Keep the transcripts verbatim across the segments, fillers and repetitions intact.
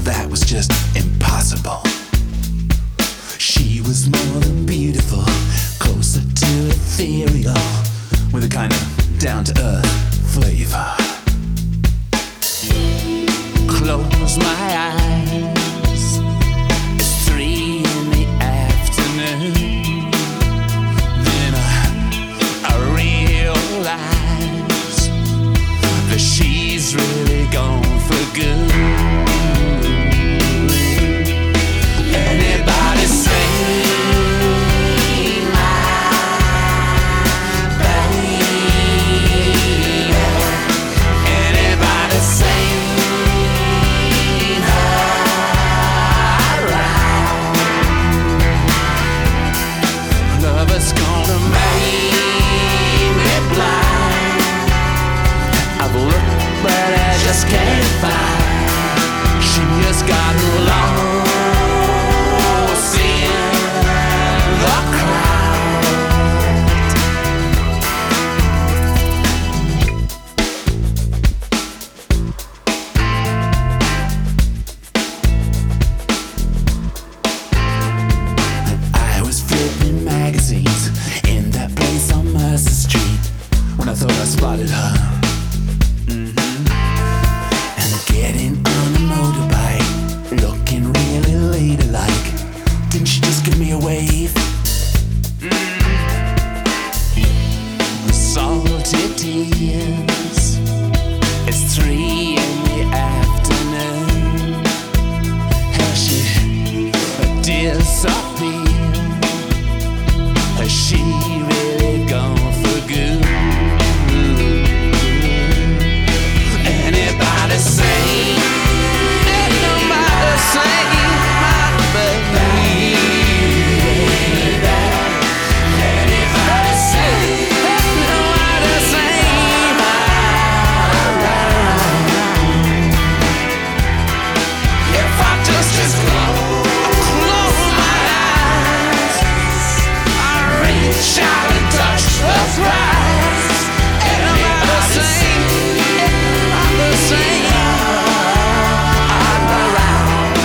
that was just impossible. She was more than beautiful, closer to ethereal, with a kind of down-to-earth flavor. Close my eyes, it's three in the afternoon. Then I, I realize that she's really gone for good. Anybody say can't find. She has gotten lost in the crowd. I was flipping magazines in that place on Mercer Street when I thought I spotted her. Getting on a motorbike, looking really ladylike. Didn't she just give me a wave? Mm. Salty tears. It's three in the afternoon. How she disappeared? Has she really gone for good? Anybody say, ain't nobody say my baby. Anybody say, ain't nobody say my right. If I just, just close, close my eyes, I reach out and touch the prize. Anybody say, the same. I'm around.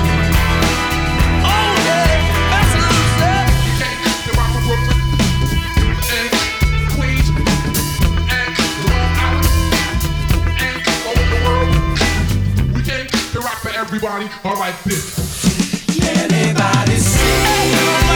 Oh yeah, that's what I'm saying. You can't get rock from Brooklyn and Queens and Long Island and all over the world. We can't get rock for everybody. All right, this. Anybody say